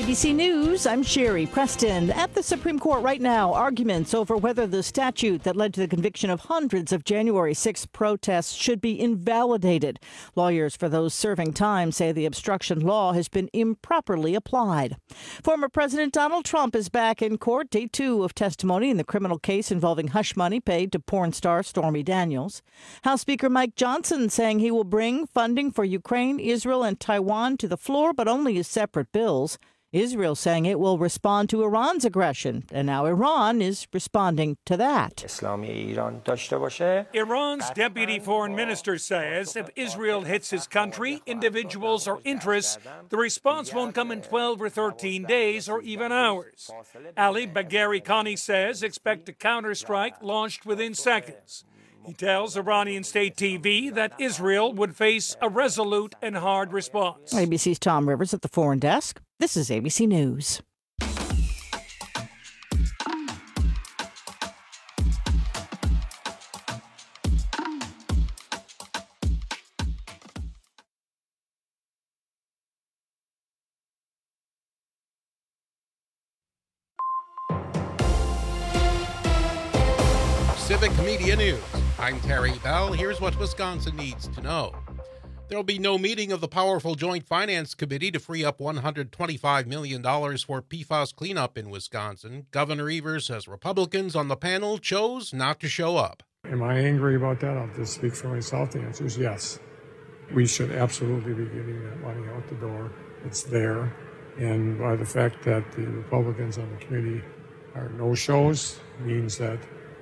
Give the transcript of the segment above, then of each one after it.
ABC News, I'm Sherry Preston. At the Supreme Court right now, arguments over whether the statute that led to the conviction of hundreds of January 6th protests should be invalidated. Lawyers for those serving time say the obstruction law has been improperly applied. Former President Donald Trump is back in court, day 2 of testimony in the criminal case involving hush money paid to porn star Stormy Daniels. House Speaker Mike Johnson saying he will bring funding for Ukraine, Israel, and Taiwan to the floor, but only as separate bills. Israel saying it will respond to Iran's aggression, and now Iran is responding to that. Iran's deputy foreign minister says if Israel hits his country, individuals, or interests, the response won't come in 12 or 13 days or even hours. Ali Bagheri Khani says expect a counterstrike launched within seconds. He tells Iranian state TV that Israel would face a resolute and hard response. ABC's Tom Rivers at the Foreign Desk. This is ABC News. Civic Media News. I'm Terry Bell. Here's what Wisconsin needs to know. There will be no meeting of the powerful Joint Finance Committee to free up $125 million for PFAS cleanup in Wisconsin. Governor Evers says Republicans on the panel chose not to show up. Am I angry about that? I'll just speak for myself. The answer is yes. We should absolutely be getting that money out the door. It's there. And by the fact that the Republicans on the committee are no-shows means that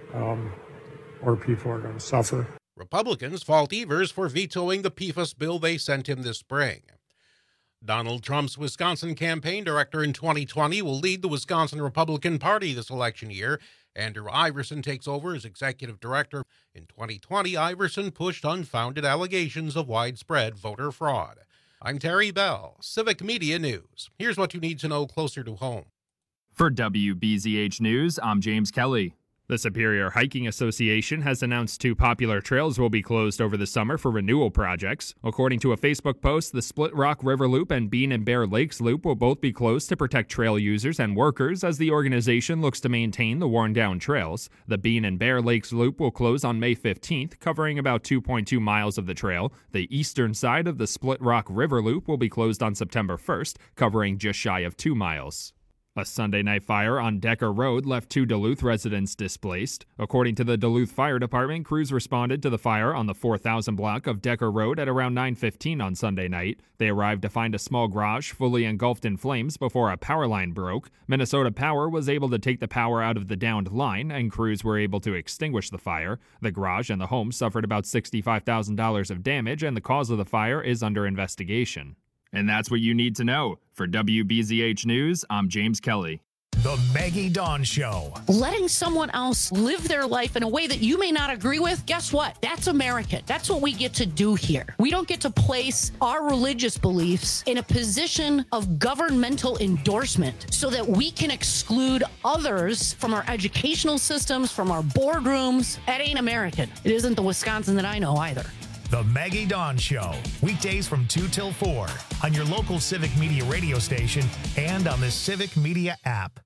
more people are going to suffer. Republicans fault Evers for vetoing the PFAS bill they sent him this spring. Donald Trump's Wisconsin campaign director in 2020 will lead the Wisconsin Republican Party this election year. Andrew Iverson takes over as executive director. In 2020, Iverson pushed unfounded allegations of widespread voter fraud. I'm Terry Bell, Civic Media News. Here's what you need to know closer to home. For WBZH News, I'm James Kelly. The Superior Hiking Association has announced 2 popular trails will be closed over the summer for renewal projects. According to a Facebook post, the Split Rock River Loop and Bean and Bear Lakes Loop will both be closed to protect trail users and workers as the organization looks to maintain the worn-down trails. The Bean and Bear Lakes Loop will close on May 15th, covering about 2.2 miles of the trail. The eastern side of the Split Rock River Loop will be closed on September 1st, covering just shy of 2 miles. A Sunday night fire on Decker Road left 2 Duluth residents displaced. According to the Duluth Fire Department, crews responded to the fire on the 4000 block of Decker Road at around 9:15 on Sunday night. They arrived to find a small garage fully engulfed in flames before a power line broke. Minnesota Power was able to take the power out of the downed line, and crews were able to extinguish the fire. The garage and the home suffered about $65,000 of damage, and the cause of the fire is under investigation. And that's what you need to know. For WBZH News, I'm James Kelly. The Maggie Dawn Show. Letting someone else live their life in a way that you may not agree with, guess what? That's American. That's what we get to do here. We don't get to place our religious beliefs in a position of governmental endorsement so that we can exclude others from our educational systems, from our boardrooms. That ain't American. It isn't the Wisconsin that I know either. The Maggie Dawn Show, weekdays from 2 till 4 on your local Civic Media radio station and on the Civic Media app.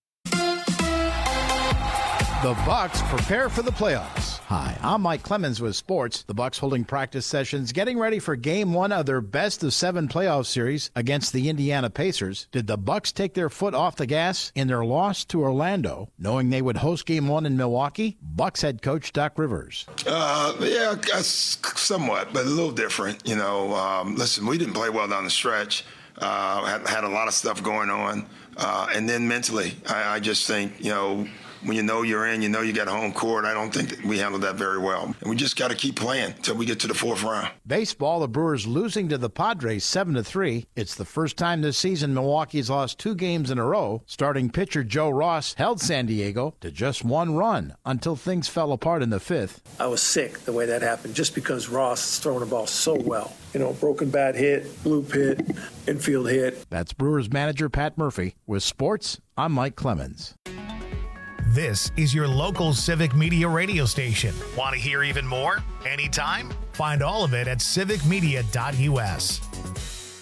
The Bucks prepare for the playoffs. Hi, I'm Mike Clemens with sports. The Bucks holding practice sessions, getting ready for Game 1 of their best-of-7 playoff series against the Indiana Pacers. Did the Bucks take their foot off the gas in their loss to Orlando, knowing they would host Game 1 in Milwaukee? Bucks head coach Doc Rivers. Yeah, somewhat, but a little different. Listen, we didn't play well down the stretch. Had a lot of stuff going on, and then mentally, I just think when you know you're in, you got home court. I don't think that we handled that very well. And we just got to keep playing until we get to the 4th round. Baseball, the Brewers losing to the Padres 7-3. It's the first time this season Milwaukee's lost 2 games in a row. Starting pitcher Joe Ross held San Diego to just 1 run until things fell apart in the 5th. I was sick the way that happened just because Ross is throwing the ball so well. Broken bat hit, bloop hit, infield hit. That's Brewers manager Pat Murphy. With sports, I'm Mike Clemens. This is your local Civic Media radio station. Want to hear even more? Anytime? Find all of it at civicmedia.us.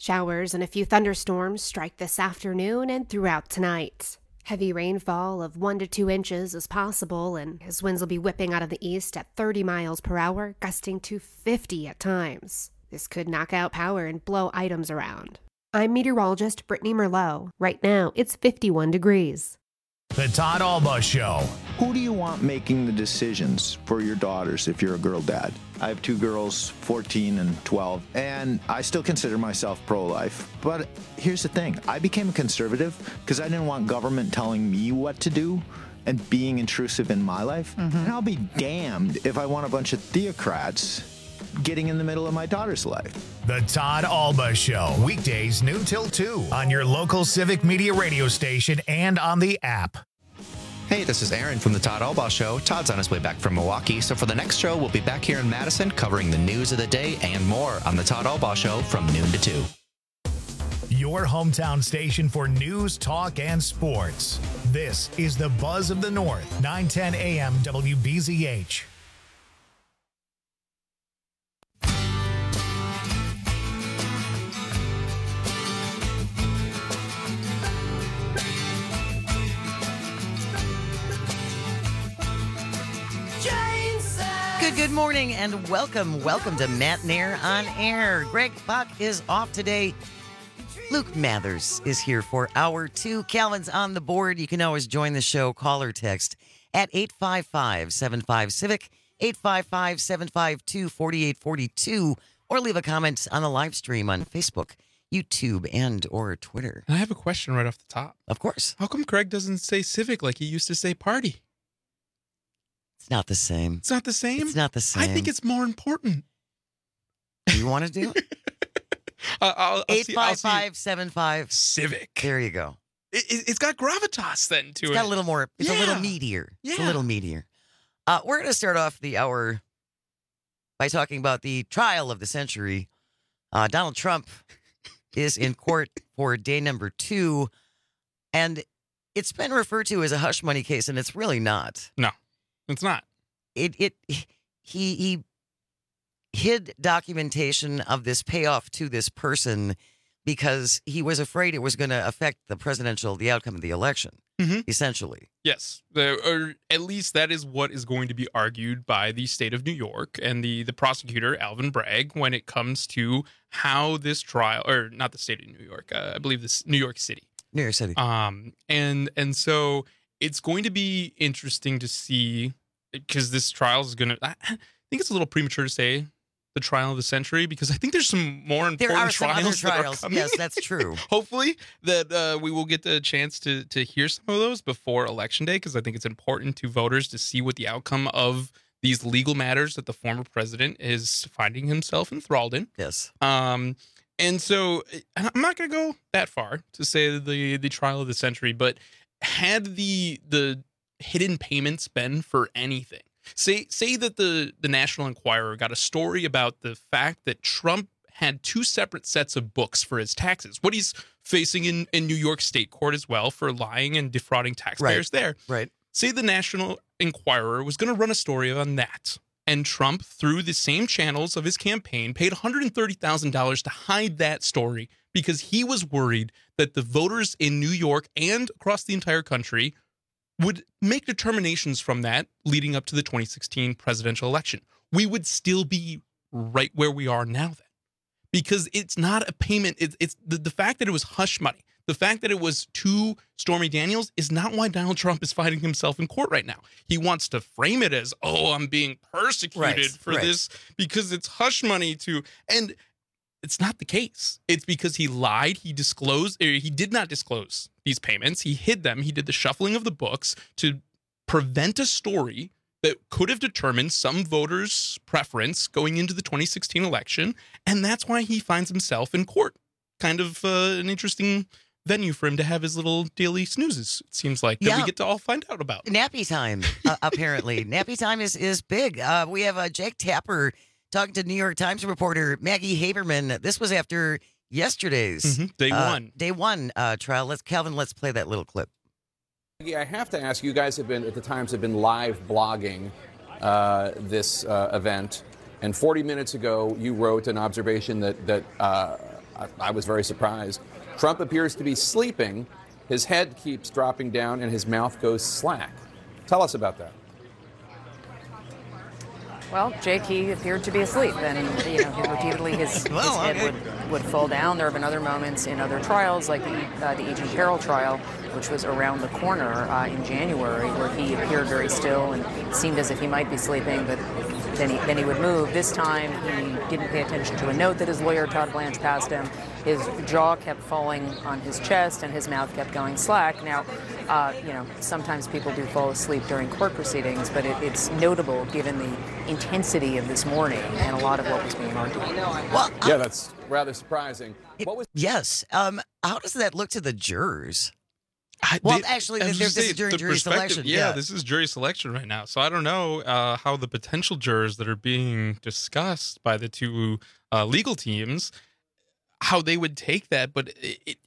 Showers and a few thunderstorms strike this afternoon and throughout tonight. Heavy rainfall of 1 to 2 inches is possible, and as winds will be whipping out of the east at 30 miles per hour, gusting to 50 at times. This could knock out power and blow items around. I'm meteorologist Brittany Merlot. Right now, it's 51 degrees. The Todd Alba Show. Who do you want making the decisions for your daughters if you're a girl dad? I have 2 girls, 14 and 12, and I still consider myself pro-life. But here's the thing. I became a conservative because I didn't want government telling me what to do and being intrusive in my life. And I'll be damned if I want a bunch of theocrats getting in the middle of my daughter's life. The Todd Alba Show. Weekdays noon till 2 on your local Civic Media radio station and on the app. Hey, this is Aaron from the Todd Alba Show. Todd's on his way back from Milwaukee, so for the next show, we'll be back here in Madison covering the news of the day and more on the Todd Alba Show from noon to 2. Your hometown station for news, talk, and sports. This is the Buzz of the North, 910 AM WBZH. Good morning and welcome to Matt Nair on Air. Greg Buck is off today. Luke Mathers is here for hour 2. Calvin's on the board. You can always join the show. Call or text at 855-75-CIVIC, 855-752-4842, or leave a comment on the live stream on Facebook, YouTube, and or Twitter. I have a question right off the top. Of course. How come Greg doesn't say civic like he used to say party? It's not the same. It's not the same? It's not the same. I think it's more important. You want to do it? 855-75 Civic. There you go. It's got gravitas then to it. It's got a little more. It's a little meatier. It's a little meatier. We're going to start off the hour by talking about the trial of the century. Donald Trump is in court for day number 2, and it's been referred to as a hush money case, and it's really not. No, it's not. He hid documentation of this payoff to this person because he was afraid it was going to affect the outcome of the election, essentially. Yes, or at least that is what is going to be argued by the state of New York and the prosecutor, Alvin Bragg, when it comes to how this trial, or not the state of New York, I believe this New York City. New York City. And so it's going to be interesting to see, because this trial is going to, I think it's a little premature to say the trial of the century, because I think there's some more important trials that are coming. Yes, that's true. Hopefully that we will get the chance to hear some of those before Election Day, because I think it's important to voters to see what the outcome of these legal matters that the former president is finding himself enthralled in. Yes. And so I'm not going to go that far to say the trial of the century, but had the hidden payments been for anything, say that the National Enquirer got a story about the fact that Trump had 2 separate sets of books for his taxes, what he's facing in New York State court as well for lying and defrauding taxpayers there. Right. Say the National Enquirer was going to run a story on that, and Trump, through the same channels of his campaign, paid $130,000 to hide that story because he was worried that the voters in New York and across the entire country would make determinations from that leading up to the 2016 presidential election. We would still be right where we are now then, because it's not a payment. It's the fact that it was hush money. The fact that it was to Stormy Daniels is not why Donald Trump is fighting himself in court right now. He wants to frame it as, I'm being persecuted for this because it's hush money and it's not the case. It's because he lied. He did not disclose these payments. He hid them. He did the shuffling of the books to prevent a story that could have determined some voters' preference going into the 2016 election. And that's why he finds himself in court. Kind of an interesting venue for him to have his little daily snoozes, it seems like, that we get to all find out about. Nappy time, apparently. Nappy time is big. We have Jake Tapper talking to New York Times reporter Maggie Haberman. This was after yesterday's day one trial. Calvin, let's play that little clip. Maggie, I have to ask, you guys at the Times have been live blogging this event, and 40 minutes ago you wrote an observation that I was very surprised. Trump appears to be sleeping. His head keeps dropping down and his mouth goes slack. Tell us about that. Well, Jake, he appeared to be asleep, and repeatedly his head would fall down. There have been other moments in other trials, like the Agent Carroll trial, which was around the corner in January, where he appeared very still and seemed as if he might be sleeping, but then he would move. This time, he didn't pay attention to a note that his lawyer, Todd Blanche, passed him. His jaw kept falling on his chest, and his mouth kept going slack. Now, sometimes people do fall asleep during court proceedings, but it's notable given the intensity of this morning and a lot of what was being argued. Well, yeah, that's rather surprising. Yes. How does that look to the jurors? This is jury selection. Yeah, this is jury selection right now. So I don't know how the potential jurors that are being discussed by the two legal teams, how they would take that. But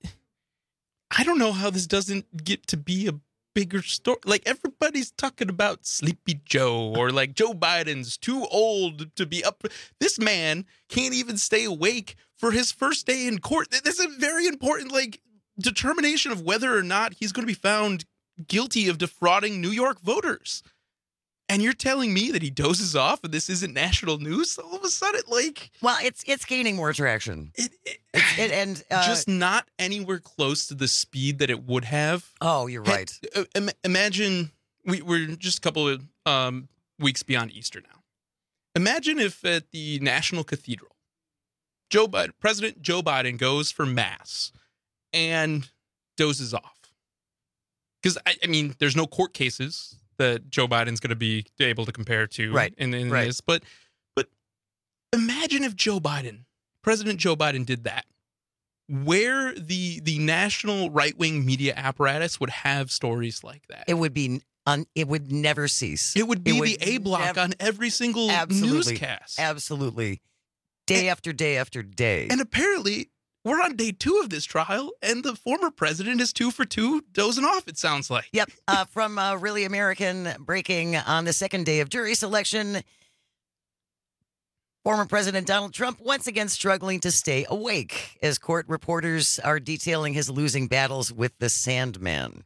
I don't know how this doesn't get to be a bigger story. Like, everybody's talking about Sleepy Joe, or like Joe Biden's too old to be up. This man can't even stay awake for his first day in court. That's a very important, determination of whether or not he's going to be found guilty of defrauding New York voters. And you're telling me that he dozes off and this isn't national news all of a sudden? Well, it's gaining more traction. Just not anywhere close to the speed that it would have. Oh, you're right. Imagine we're just a couple of weeks beyond Easter now. Imagine if at the National Cathedral, President Joe Biden goes for mass and dozes off. Because, there's no court cases that Joe Biden's going to be able to compare to in this. But imagine if President Joe Biden did that, where the national right-wing media apparatus would have stories like that. It would be it would never cease. It would be the A block on every single newscast. Absolutely. Day after day after day. And apparently, we're on day 2 of this trial, and the former president is 2 for 2 dozing off, it sounds like. Yep. From Really American, breaking on the second day of jury selection, former President Donald Trump once again struggling to stay awake as court reporters are detailing his losing battles with the Sandman.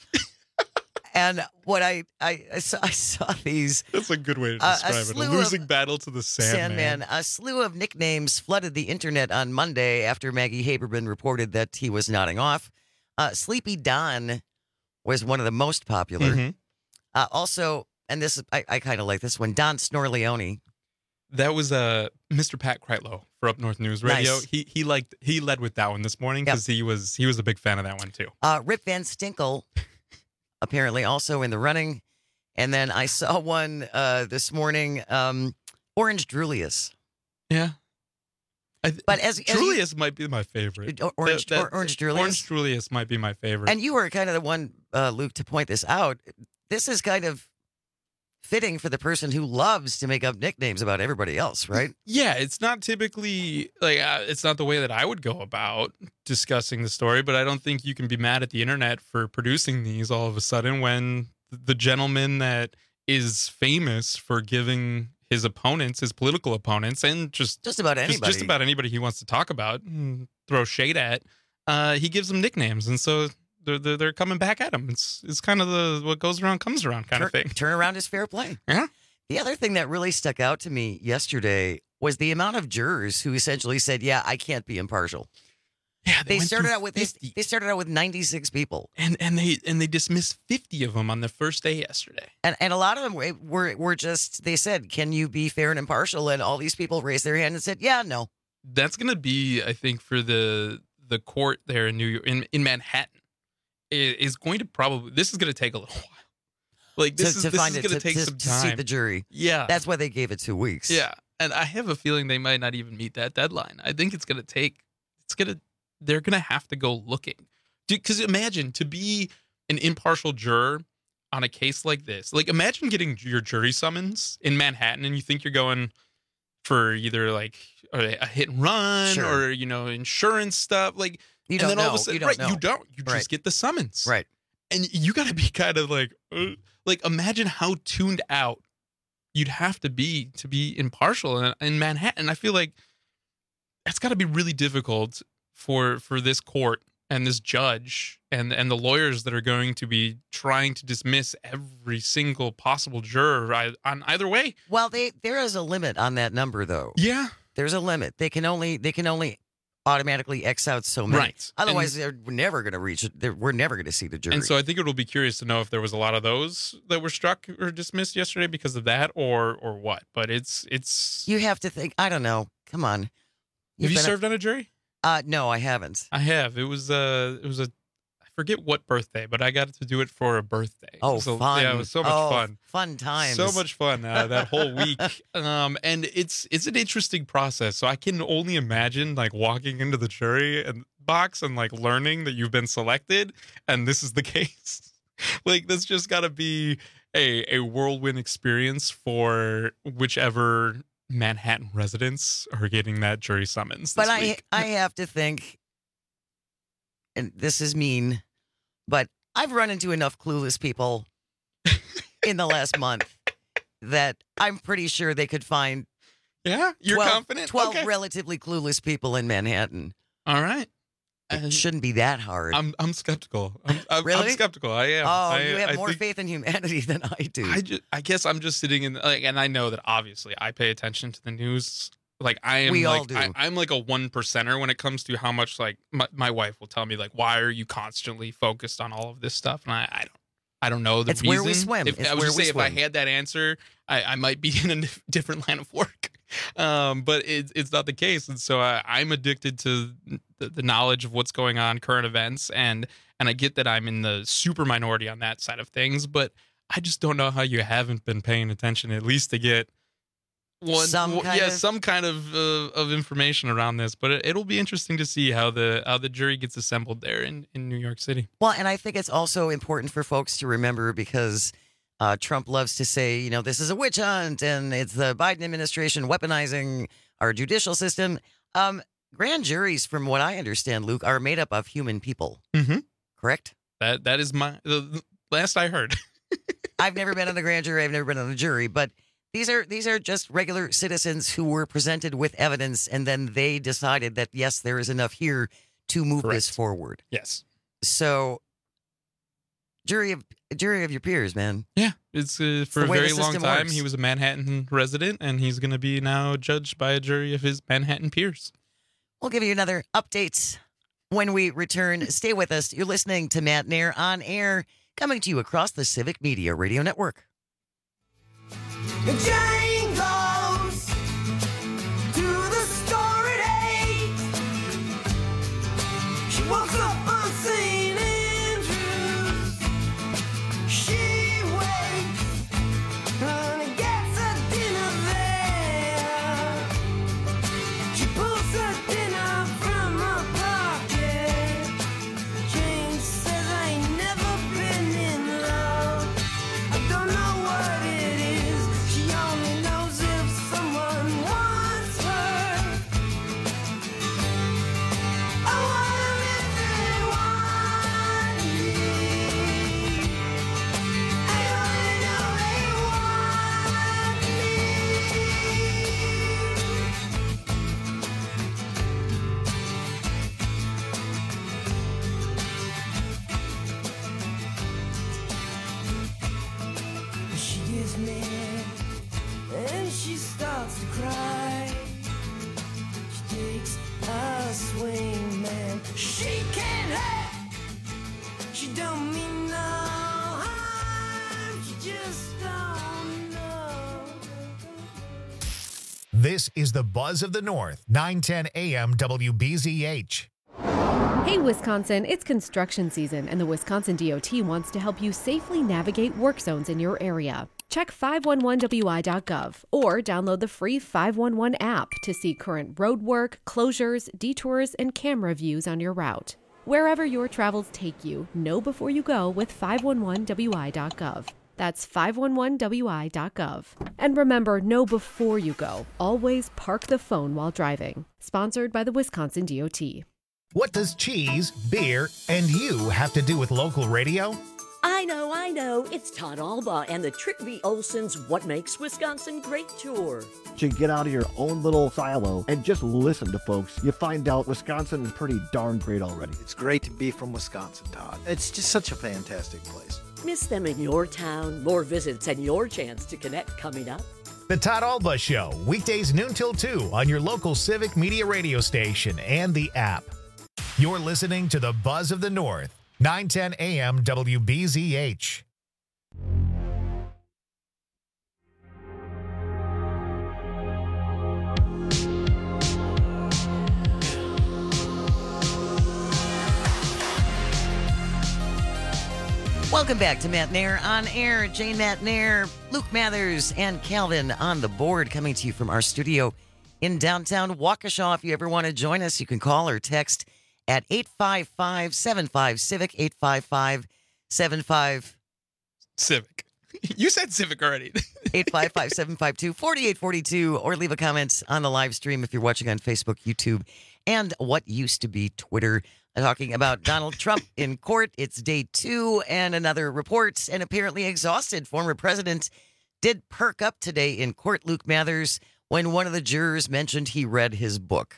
And what I saw these. That's a good way to describe it. A losing battle to the Sandman. A slew of nicknames flooded the internet on Monday after Maggie Haberman reported that he was nodding off. Sleepy Don was one of the most popular. Mm-hmm. Also, and this I kind of like this one, Don Snorleone. That was Mr. Pat Kreitlow for Up North News Radio. Nice. He led with that one this morning because he was a big fan of that one too. Rip Van Stinkle. Apparently also in the running. And then I saw one this morning, Orange Drulius. Yeah. But as Drulius might be my favorite. Orange Drulius? Orange Drulius might be my favorite. And you were kind of the one, Luke, to point this out. This is kind of fitting for the person who loves to make up nicknames about everybody else, right? Yeah, it's not typically it's not the way that I would go about discussing the story, but I don't think you can be mad at the internet for producing these all of a sudden when the gentleman that is famous for giving his political opponents, and just about anybody he wants to talk about, throw shade at, he gives them nicknames, and so they're coming back at him. It's kind of what goes around comes around kind of thing. Turn around is fair play. Yeah. The other thing that really stuck out to me yesterday was the amount of jurors who essentially said, "Yeah, I can't be impartial." Yeah, they started out with 96 people, and they dismissed 50 of them on the first day yesterday. And a lot of them were just, they said, "Can you be fair and impartial?" And all these people raised their hand and said, "Yeah, no." That's going to be, I think, for the court there in New York, in Manhattan. Is going to this is going to take a little while. This is going to take some time to see the jury. Yeah, that's why they gave it 2 weeks. Yeah, and I have a feeling they might not even meet that deadline. I think they're going to have to go looking. Because imagine to be an impartial juror on a case like this. Imagine getting your jury summons in Manhattan, and you think you're going for either a hit and run or insurance stuff. You don't know. All of a sudden, you don't. You just get the summons. Right. And you got to be kind of imagine how tuned out you'd have to be impartial in Manhattan. I feel like that's got to be really difficult for this court and this judge and the lawyers that are going to be trying to dismiss every single possible juror on either way. Well, there is a limit on that number, though. Yeah, there's a limit. They can only automatically X out so many. Right. Otherwise, they're never going to reach it. We're never going to see the jury. And so I think it'll be curious to know if there was a lot of those that were struck or dismissed yesterday because of that, or what. But it's. You have to think. I don't know. Come on. Have you served on a jury? No, I haven't. I have. It was a. I forget what birthday, but I got to do it for a birthday. Oh, fun! Yeah, it was so much fun. Fun times. So much fun that whole week. And it's an interesting process. So I can only imagine like walking into the jury and box and like learning that you've been selected and this is the case. Like that's just got to be a whirlwind experience for whichever Manhattan residents are getting that jury summons. But week. I have to think, and this is mean, but I've run into enough clueless people in the last month that I'm pretty sure they could find. Yeah, you're 12, confident? 12 relatively clueless people in Manhattan. All right. It shouldn't be that hard. I'm skeptical. Really? I'm skeptical. I am. Oh, you have more faith in humanity than I do. I guess I'm just sitting in, like, and I know that obviously I pay attention to the news. Like I am, we like, all do. I'm like a 1%er when it comes to how much, like my wife will tell me, like, why are you constantly focused on all of this stuff? And I don't know the it's reason. Where we swim. If I had that answer, I might be in a different line of work. But it's not the case, and so I'm addicted to the knowledge of what's going on, current events, and I get that I'm in the super minority on that side of things, but I just don't know how you haven't been paying attention at least to get some kind of information around this. But it'll be interesting to see how the jury gets assembled there in New York City. Well, and I think it's also important for folks to remember because Trump loves to say, this is a witch hunt and it's the Biden administration weaponizing our judicial system. Grand juries, from what I understand, Luke, are made up of human people. Mm-hmm. Correct? That is the last I heard. I've never been on the grand jury. I've never been on the jury, but these are just regular citizens who were presented with evidence, and then they decided that, yes, there is enough here to move this forward. Yes. So, jury of your peers, man. Yeah, it's for a very long time. He was a Manhattan resident, and he's going to be now judged by a jury of his Manhattan peers. We'll give you another update when we return. Stay with us. You're listening to Matt Nair on air, coming to you across the Civic Media Radio Network. Jane goes to the store at 8. She walks up on St. Andrews. She waits and gets her dinner there. She pulls her dinner from her pocket. Jane says, I ain't never been in love. I don't know what it is. She only knows if someone wants her. I wonder if they want me. I only know they want me. She gets mad and she starts to cry. She takes a swing, man. She can't hurt. She don't mean no harm. She just don't know. This is the Buzz of the North, 910 AM WBZH. Hey, Wisconsin, it's construction season, and the Wisconsin DOT wants to help you safely navigate work zones in your area. Check 511wi.gov or download the free 511 app to see current road work, closures, detours, and camera views on your route. Wherever your travels take you, know before you go with 511wi.gov. That's 511wi.gov. And remember, know before you go. Always park the phone while driving. Sponsored by the Wisconsin DOT. What does cheese, beer, and you have to do with local radio? I know. It's Todd Alba and the Trick V. Olson's What Makes Wisconsin Great tour. To get out of your own little silo and just listen to folks, you find out Wisconsin is pretty darn great already. It's great to be from Wisconsin, Todd. It's just such a fantastic place. Miss them in your town? More visits and your chance to connect coming up. The Todd Alba Show, weekdays noon till 2 on your local Civic Media radio station and the app. You're listening to the Buzz of the North, 910 AM WBZH. Welcome back to Matt Nair on air. Jane Matt Nair, Luke Mathers, and Calvin on the board, coming to you from our studio in downtown Waukesha. If you ever want to join us, you can call or text at 855-75-CIVIC, 855-75... Civic. You said Civic already. 855-752-4842, or leave a comment on the live stream if you're watching on Facebook, YouTube, and what used to be Twitter. Talking about Donald Trump in court. It's day 2 and another report. An apparently exhausted former president did perk up today in court, Luke Mathers, when one of the jurors mentioned he read his book.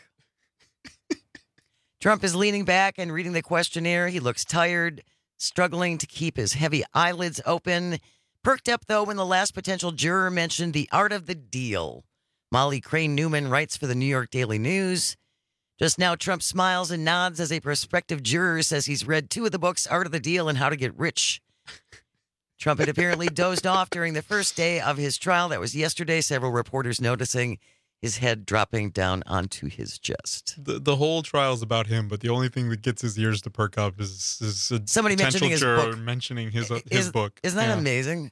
Trump is leaning back and reading the questionnaire. He looks tired, struggling to keep his heavy eyelids open. Perked up, though, when the last potential juror mentioned The Art of the Deal. Molly Crane Newman writes for the New York Daily News. Just now, Trump smiles and nods as a prospective juror says he's read 2 of the books, Art of the Deal and How to Get Rich. Trump had apparently dozed off during the first day of his trial. That was yesterday. Several reporters noticing his head dropping down onto his chest. The whole trial's about him, but the only thing that gets his ears to perk up is a somebody mentioning his book. Mentioning his book. Isn't that amazing?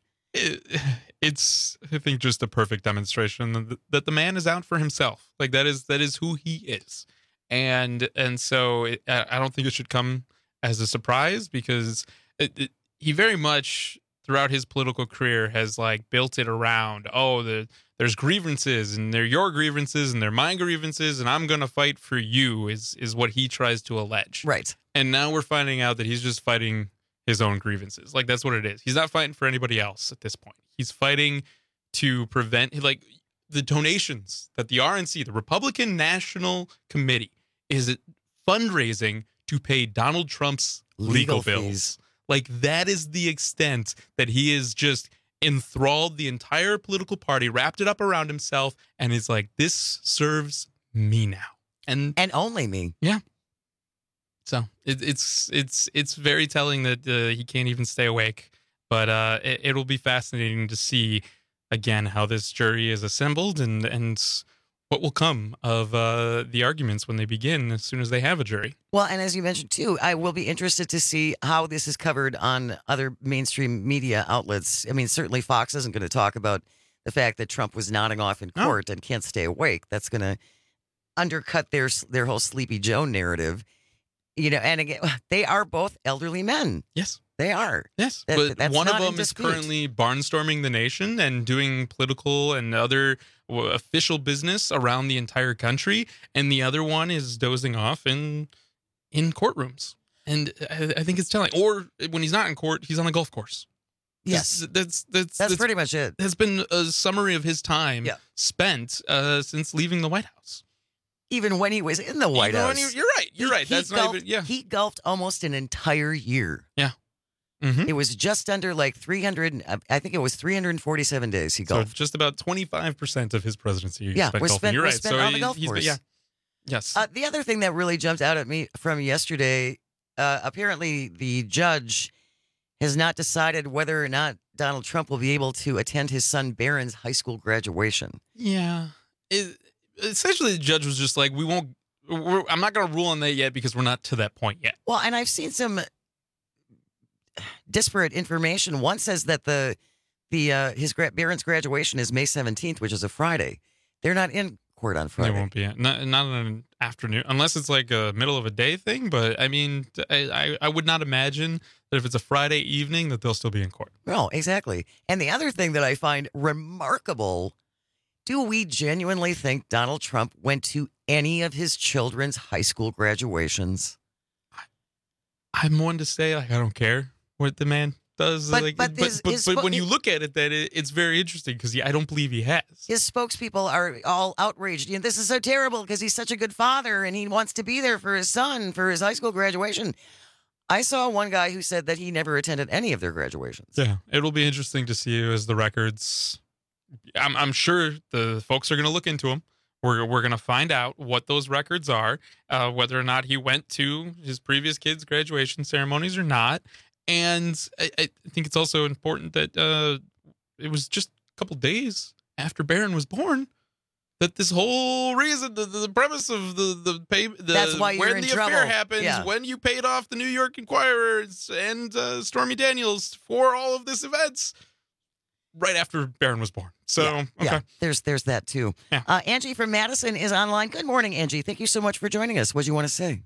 It's, I think, just a perfect demonstration that the man is out for himself. Like that is who he is. And so I don't think it should come as a surprise, because he very much throughout his political career has built it around, there's grievances and they're your grievances and they're my grievances and I'm going to fight for you is what he tries to allege. Right. And now we're finding out that he's just fighting his own grievances. That's what it is. He's not fighting for anybody else at this point. He's fighting to prevent the donations that the RNC, the Republican National Committee, is fundraising to pay Donald Trump's legal bills. That is the extent that he is just enthralled the entire political party, wrapped it up around himself, and is like, this serves me now. And only me. Yeah. So it's very telling that he can't even stay awake. But it'll be fascinating to see, again, how this jury is assembled and what will come of the arguments when they begin as soon as they have a jury. Well, and as you mentioned, too, I will be interested to see how this is covered on other mainstream media outlets. I mean, certainly Fox isn't going to talk about the fact that Trump was nodding off in court and can't stay awake. That's going to undercut their whole Sleepy Joe narrative. And again, they are both elderly men. Yes. They are. Yes. That's but one of not in them is dispute. currently barnstorming the nation and doing political and other official business around the entire country. And the other one is dozing off in courtrooms. And I think it's telling. Or when he's not in court, he's on a golf course. Yes. That's pretty much it. Has been a summary of his time spent since leaving the White House. Even when he was in the White House. You're right. That's not even, yeah. He golfed almost an entire year. Yeah. Mm-hmm. It was just under 300, I think it was 347 days he golfed. So just about 25% of his presidency was golfing. spent, You're right. spent on the golf course. Yes. The other thing that really jumped out at me from yesterday, apparently the judge has not decided whether or not Donald Trump will be able to attend his son Barron's high school graduation. Yeah. Essentially, the judge was just like, I'm not going to rule on that yet because we're not to that point yet. Well, and I've seen some disparate information. One says that his Barron's graduation is May 17th, which is a Friday. They're not in court on Friday. They won't be. Not on an afternoon, unless it's like a middle of a day thing. But I mean, I would not imagine that if it's a Friday evening that they'll still be in court. No, exactly. And the other thing that I find remarkable, do we genuinely think Donald Trump went to any of his children's high school graduations? I'm one to say, I don't care what the man does. But when you look at it, that it's very interesting because I don't believe he has. His spokespeople are all outraged. This is so terrible because he's such a good father and he wants to be there for his son for his high school graduation. I saw one guy who said that he never attended any of their graduations. Yeah, it'll be interesting to see as the records. I'm sure the folks are going to look into them. We're going to find out what those records are, whether or not he went to his previous kids' graduation ceremonies or not. And I think it's also important that it was just a couple days after Barron was born that this whole reason, the premise of that's why you're when in the trouble. affair happens, when you paid off the New York Inquirers and Stormy Daniels for all of this events right after Barron was born. So, okay. There's that too. Yeah. Angie from Madison is online. Good morning, Angie. Thank you so much for joining us. What do you want to say?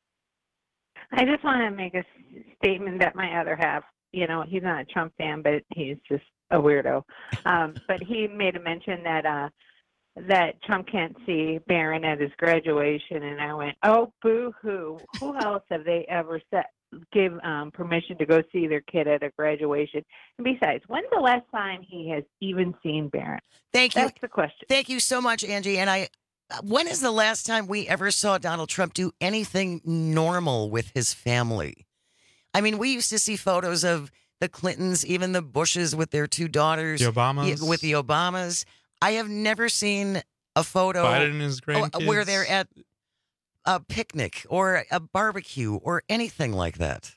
I just want to make a statement that my other half, he's not a Trump fan, but he's just a weirdo. But he made a mention that Trump can't see Barron at his graduation, and I went, oh, boo-hoo. Who else have they ever give permission to go see their kid at a graduation? And besides, when's the last time he has even seen Barron? Thank you. That's the question. Thank you so much, Angie. And when is the last time we ever saw Donald Trump do anything normal with his family? I mean, we used to see photos of the Clintons, even the Bushes with their two daughters. The Obamas. With the Obamas. I have never seen a photo Biden and his grandkids. Where they're at a picnic or a barbecue or anything like that.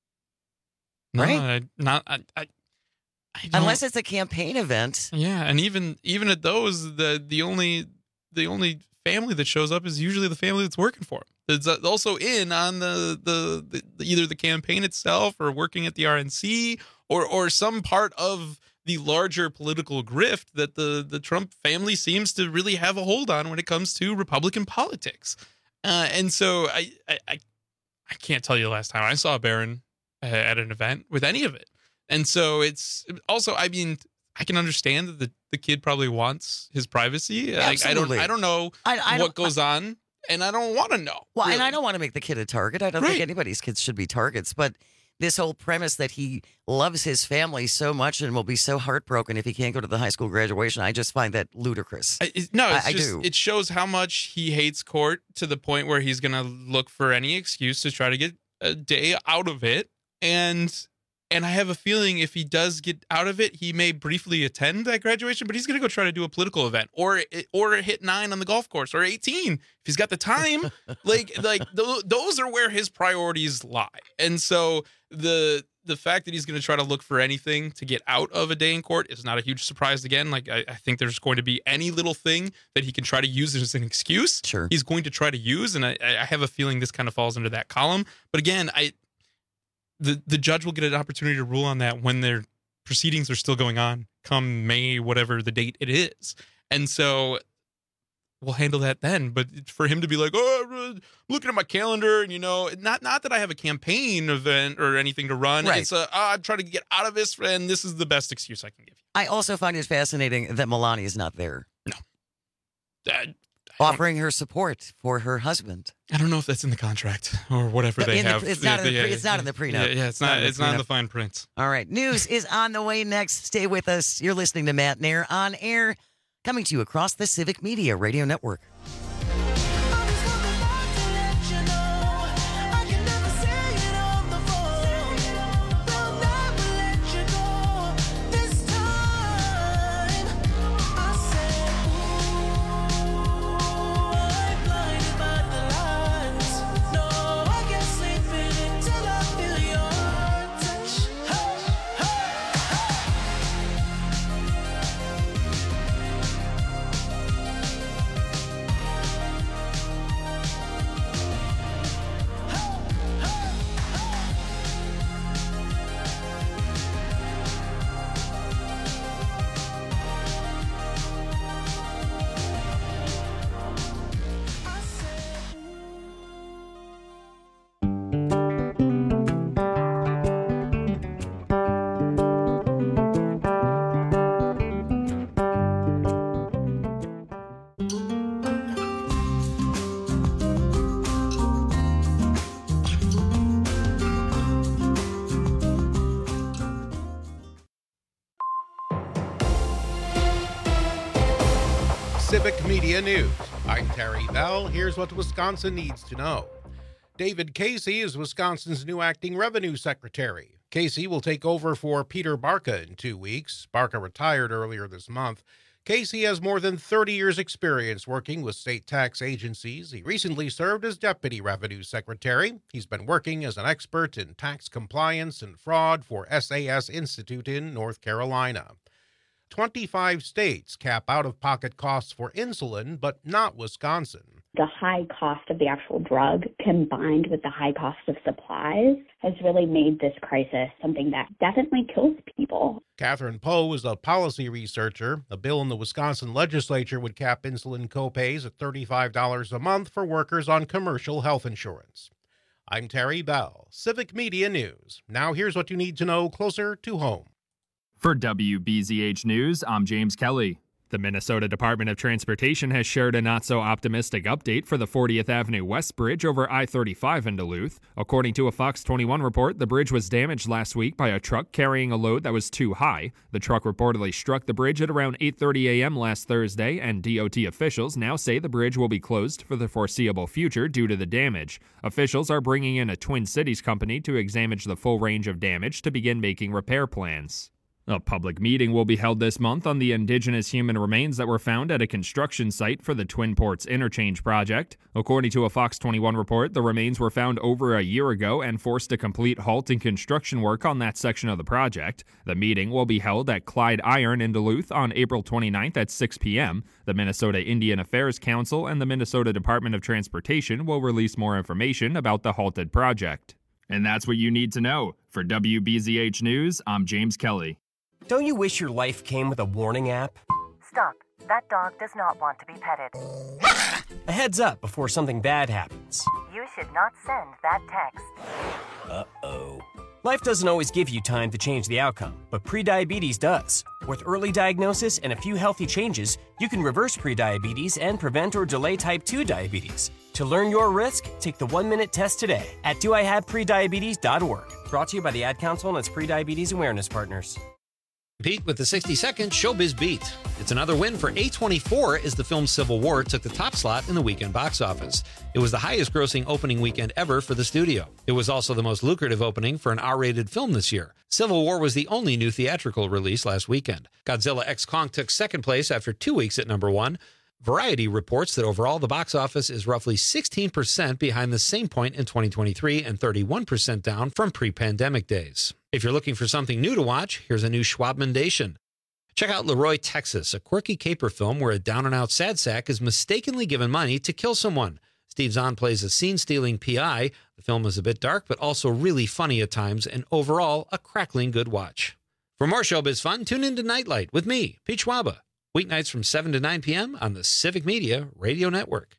No, right? I unless it's a campaign event. Yeah, and even at those, the only family that shows up is usually the family that's working for him. It's also in on the either the campaign itself or working at the RNC or some part of the larger political grift that the Trump family seems to really have a hold on when it comes to Republican politics. And so I can't tell you the last time I saw Barron at an event with any of it. And so it's also, I mean, I can understand that the kid probably wants his privacy. Absolutely. I don't know what goes on, and I don't want to know. Well, really. And I don't want to make the kid a target. I don't think anybody's kids should be targets. But this whole premise that he loves his family so much and will be so heartbroken if he can't go to the high school graduation, I just find that ludicrous. I do. It shows how much he hates court to the point where he's going to look for any excuse to try to get a day out of it. And I have a feeling if he does get out of it, he may briefly attend that graduation, but he's going to go try to do a political event or hit 9 on the golf course or 18 if he's got the time. Those are where his priorities lie. And so the fact that he's going to try to look for anything to get out of a day in court is not a huge surprise. Again, I think there's going to be any little thing that he can try to use as an excuse. Sure, he's going to try to use, and I have a feeling this kind of falls into that column. But again, The judge will get an opportunity to rule on that when their proceedings are still going on come May, whatever the date it is. And so we'll handle that then. But for him to be like, oh, I'm looking at my calendar and, not that I have a campaign event or anything to run. Right. It's I'm trying to get out of this and this is the best excuse I can give you. I also find it fascinating that Melania is not there. No. Offering her support for her husband. I don't know if that's in the contract or whatever they have. It's not in the prenup. Yeah, it's not in the fine print. All right. News is on the way next. Stay with us. You're listening to Matt Nair on air, coming to you across the Civic Media Radio Network. Civic Media News. I'm Terry Bell. Here's what Wisconsin needs to know. David Casey is Wisconsin's new acting revenue secretary. Casey will take over for Peter Barca in 2 weeks. Barca retired earlier this month. Casey has more than 30 years' experience working with state tax agencies. He recently served as Deputy Revenue Secretary. He's been working as an expert in tax compliance and fraud for SAS Institute in North Carolina. 25 states cap out-of-pocket costs for insulin, but not Wisconsin. The high cost of the actual drug combined with the high cost of supplies has really made this crisis something that definitely kills people. Catherine Poe is a policy researcher. A bill in the Wisconsin legislature would cap insulin copays at $35 a month for workers on commercial health insurance. I'm Terry Bell, Civic Media News. Now here's what you need to know closer to home. For WBZH News, I'm James Kelly. The Minnesota Department of Transportation has shared a not-so-optimistic update for the 40th Avenue West Bridge over I-35 in Duluth. According to a Fox 21 report, the bridge was damaged last week by a truck carrying a load that was too high. The truck reportedly struck the bridge at around 8:30 a.m. last Thursday, and DOT officials now say the bridge will be closed for the foreseeable future due to the damage. Officials are bringing in a Twin Cities company to examine the full range of damage to begin making repair plans. A public meeting will be held this month on the indigenous human remains that were found at a construction site for the Twin Ports Interchange project. According to a Fox 21 report, the remains were found over a year ago and forced a complete halt in construction work on that section of the project. The meeting will be held at Clyde Iron in Duluth on April 29th at 6 p.m. The Minnesota Indian Affairs Council and the Minnesota Department of Transportation will release more information about the halted project. And that's what you need to know. For WBZH News, I'm James Kelly. Don't you wish your life came with a warning app? Stop. That dog does not want to be petted. A heads up before something bad happens. You should not send that text. Uh-oh. Life doesn't always give you time to change the outcome, but prediabetes does. With early diagnosis and a few healthy changes, you can reverse prediabetes and prevent or delay type 2 diabetes. To learn your risk, take the 1-minute test today at doihaveprediabetes.org. Brought to you by the Ad Council and its prediabetes awareness partners. Pete with the 60-second Showbiz Beat. It's another win for A24 as the film Civil War took the top slot in the weekend box office. It was the highest grossing opening weekend ever for the studio. It was also the most lucrative opening for an R-rated film this year. Civil War was the only new theatrical release last weekend. Godzilla x Kong took second place after 2 weeks at number 1. Variety reports that overall the box office is roughly 16% behind the same point in 2023 and 31% down from pre-pandemic days. If you're looking for something new to watch, here's a new Schwabmendation. Check out Leroy, Texas, a quirky caper film where a down-and-out sad sack is mistakenly given money to kill someone. Steve Zahn plays a scene-stealing PI. The film is a bit dark, but also really funny at times, and overall, a crackling good watch. For more showbiz fun, tune in to Nightlight with me, Pete Schwaba. Weeknights from 7 to 9 p.m. on the Civic Media Radio Network.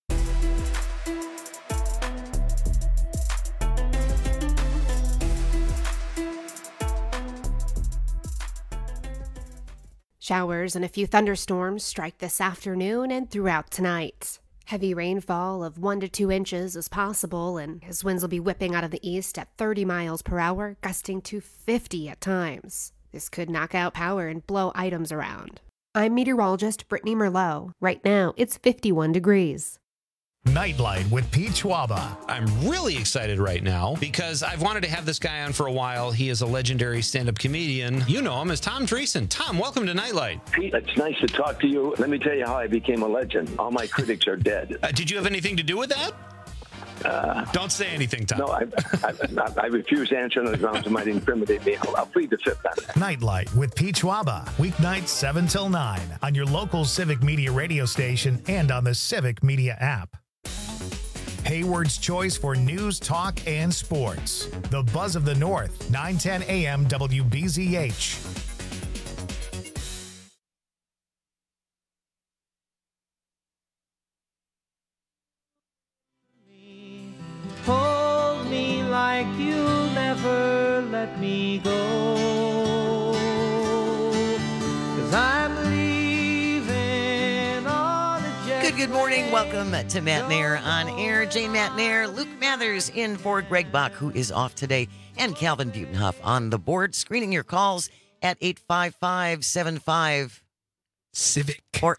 Showers and a few thunderstorms strike this afternoon and throughout tonight. Heavy rainfall of 1 to 2 inches is possible, and his winds will be whipping out of the east at 30 miles per hour, gusting to 50 at times. This could knock out power and blow items around. I'm meteorologist Brittany Merlot. Right now, it's 51 degrees. Nightlight with Pete Schwaba. I'm really excited right now because I've wanted to have this guy on for a while. He is a legendary stand-up comedian. You know him as Tom Dreesen. Tom, welcome to Nightlight. Pete, it's nice to talk to you. Let me tell you how I became a legend. All my critics are dead. Did you have anything to do with that? Don't say anything, Tom. No, I refuse to answer on the grounds it might incriminate me. I'll plead the fifth on it. Nightlight with Pete Schwaba. Weeknights 7 till 9 on your local Civic Media radio station and on the Civic Media app. Hayward's choice for news, talk, and sports. The Buzz of the North, 9:10 a.m. WBZH. Hold me like you'll never let me go, 'cause I'm leaving on a jet. Good morning. Welcome to Matt Mayer on air. Jane Matt Mayer, Luke Mathers in for Greg Bach, who is off today, and Calvin Butenhoff on the board, screening your calls at 855-75 Civic. Or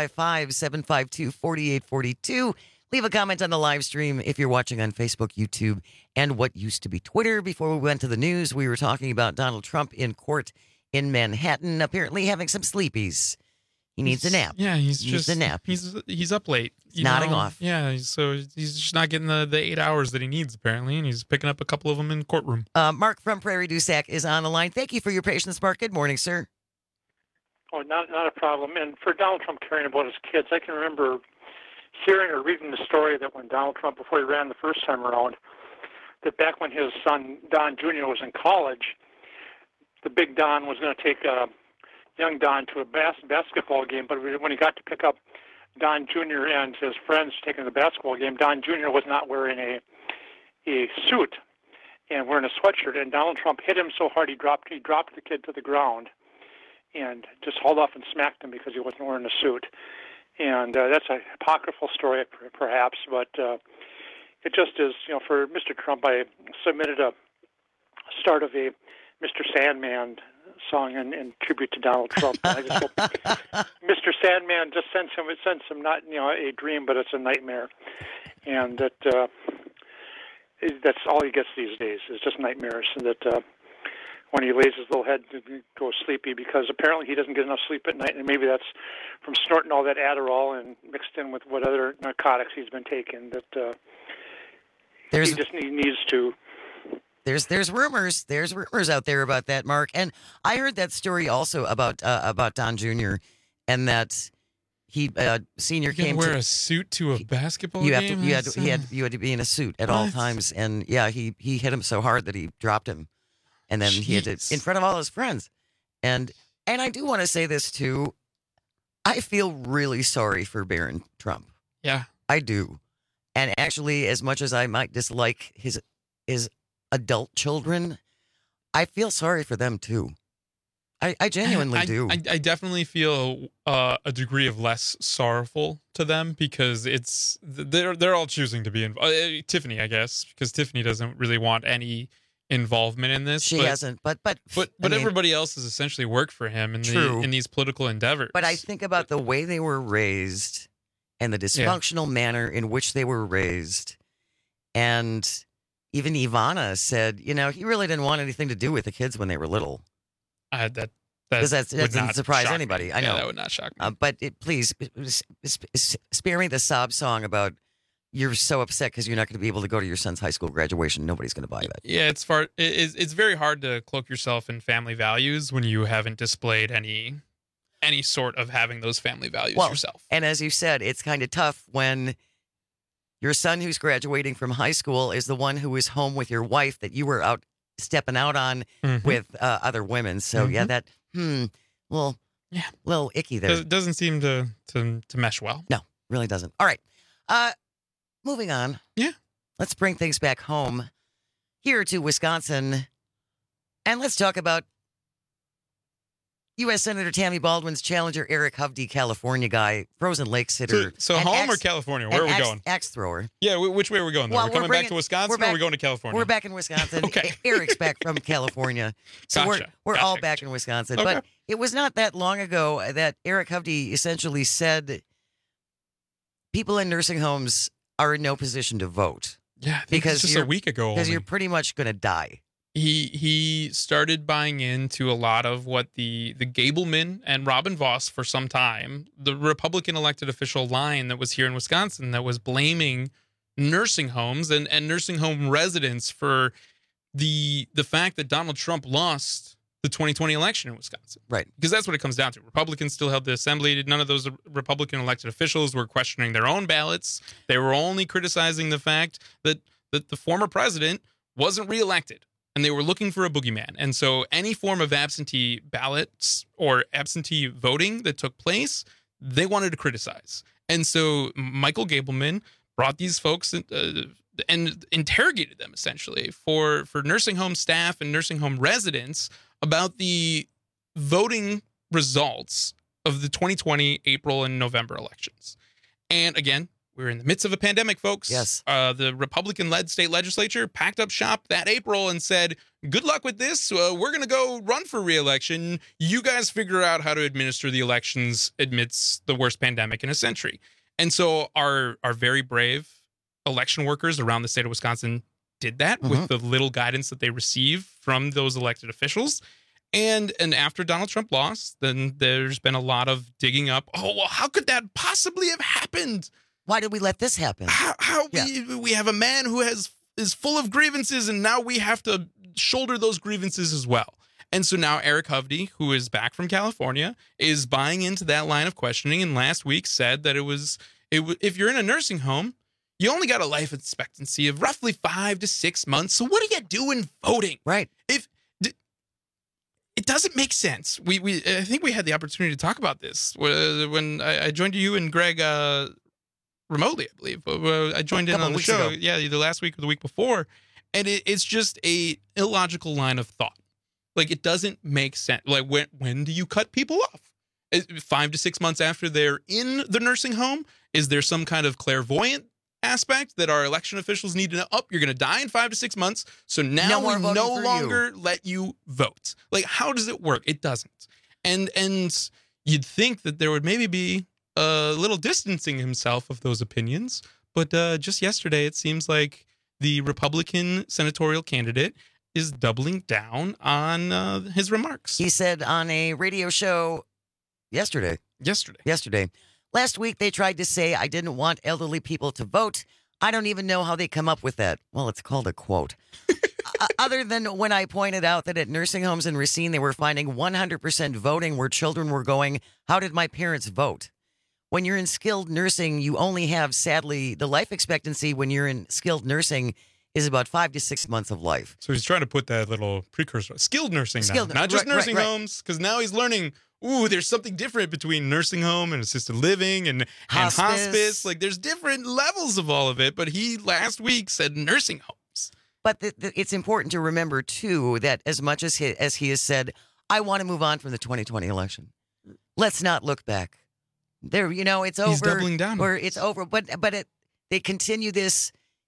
855-752-4842. Leave a comment on the live stream if you're watching on Facebook, YouTube, and what used to be Twitter. Before we went to the news, we were talking about Donald Trump in court in Manhattan, apparently having some sleepies. He needs a nap. Yeah, he needs a nap. He's up late. He's nodding off. Yeah, so he's just not getting the 8 hours that he needs, apparently, and he's picking up a couple of them in courtroom. Mark from Prairie du Sac is on the line. Thank you for your patience, Mark. Good morning, sir. Oh, not a problem. And for Donald Trump caring about his kids, I can remember hearing or reading the story that when Donald Trump, before he ran the first time around, that back when his son, Don Jr., was in college, the big Don was going to take young Don to a basketball game, but when he got to pick up Don Jr. and his friends taking the basketball game, Don Jr. was not wearing a suit and wearing a sweatshirt, and Donald Trump hit him so hard he dropped the kid to the ground and just hauled off and smacked him because he wasn't wearing a suit. And that's a apocryphal story, perhaps, but it just is, for Mr. Trump, I submitted a start of a Mr. Sandman song in tribute to Donald Trump. I just hope Mr. Sandman just sends him not a dream, but it's a nightmare, and that's all he gets these days is just nightmares. And that when he lays his little head to go sleepy, because apparently he doesn't get enough sleep at night, and maybe that's from snorting all that Adderall and mixed in with what other narcotics he's been taking. That he needs to. There's rumors out there about that, Mark, and I heard that story also about Don Jr. and that he senior you came wear to a suit to a basketball you game. had to be in a suit at all times, and yeah, he hit him so hard that he dropped him, and then he had to in front of all his friends, and I do want to say this too, I feel really sorry for Barron Trump. Yeah, I do, and actually, as much as I might dislike his adult children, I feel sorry for them too. I genuinely do. I definitely feel a degree of less sorrowful to them because they're all choosing to be involved. Tiffany, I guess, because Tiffany doesn't really want any involvement in this. She hasn't, but I mean, everybody else has essentially worked for him in these political endeavors. But I think about the way they were raised and the dysfunctional manner in which they were raised, and even Ivana said, he really didn't want anything to do with the kids when they were little. That doesn't surprise anybody. I know that would not shock me. But please spare me the sob song about you're so upset because you're not going to be able to go to your son's high school graduation. Nobody's going to buy that. Yeah, it's very hard to cloak yourself in family values when you haven't displayed any sort of having those family values yourself. And as you said, it's kind of tough when your son who's graduating from high school is the one who is home with your wife that you were out stepping out on with other women. So that little icky there. It doesn't seem to mesh well. No, really doesn't. All right. Moving on. Yeah. Let's bring things back home here to Wisconsin. And let's talk about U.S. Senator Tammy Baldwin's challenger, Eric Hovde, California guy, Frozen Lake sitter. So home or California? Where are we going? Axe thrower. Yeah, which way are we going, though? Well, we're coming back to Wisconsin or are we going to California? We're back in Wisconsin. Okay. Eric's back from California. So we're all back in Wisconsin. Okay. But it was not that long ago that Eric Hovde essentially said people in nursing homes are in no position to vote. Yeah, I think it's just a week ago. Because you're pretty much going to die. He started buying into a lot of what the Gableman and Robin Voss for some time, the Republican elected official line that was here in Wisconsin that was blaming nursing homes and nursing home residents for the fact that Donald Trump lost the 2020 election in Wisconsin. Right. Because that's what it comes down to. Republicans still held the assembly. None of those Republican elected officials were questioning their own ballots. They were only criticizing the fact that the former president wasn't reelected. And they were looking for a boogeyman. And so any form of absentee ballots or absentee voting that took place, they wanted to criticize. And so Michael Gableman brought these folks and interrogated them essentially for nursing home staff and nursing home residents about the voting results of the 2020 April and November elections. And again, we're in the midst of a pandemic, folks. Yes. The Republican-led state legislature packed up shop that April and said, good luck with this. We're going to go run for re-election. You guys figure out how to administer the elections amidst the worst pandemic in a century. And so our very brave election workers around the state of Wisconsin did that with the little guidance that they received from those elected officials. And after Donald Trump lost, then there's been a lot of digging up. Oh, well, how could that possibly have happened? Why did we let this happen? We have a man who is full of grievances, and now we have to shoulder those grievances as well. And so now Eric Hovde, who is back from California, is buying into that line of questioning, and last week said that if you're in a nursing home, you only got a life expectancy of roughly 5 to 6 months. So what are you doing voting? Right. It doesn't make sense. I think we had the opportunity to talk about this when I joined you and Greg remotely, I believe. I joined in on the show. Yeah, either last week or the week before. And it's just a illogical line of thought. Like, it doesn't make sense. Like, when do you cut people off? 5 to 6 months after they're in the nursing home? Is there some kind of clairvoyant aspect that our election officials need to know? You're going to die in 5 to 6 months, so now we no longer let you vote. Like, how does it work? It doesn't. And you'd think that there would maybe be a little distancing himself of those opinions, but just yesterday it seems like the Republican senatorial candidate is doubling down on his remarks. He said on a radio show yesterday. Last week, they tried to say I didn't want elderly people to vote. I don't even know how they come up with that. Well, it's called a quote. Other than when I pointed out that at nursing homes in Racine, they were finding 100% voting where children were going, how did my parents vote? When you're in skilled nursing, you only have, sadly, the life expectancy when you're in skilled nursing is about 5 to 6 months of life. So he's trying to put that little precursor. Skilled nursing now, not just nursing homes, because now he's learning, there's something different between nursing home and assisted living and hospice. Like, there's different levels of all of it, but he last week said nursing homes. But it's important to remember, too, that as much as he has said, I want to move on from the 2020 election, let's not look back. It's over. He's doubling down. Or it's over. But they continue this,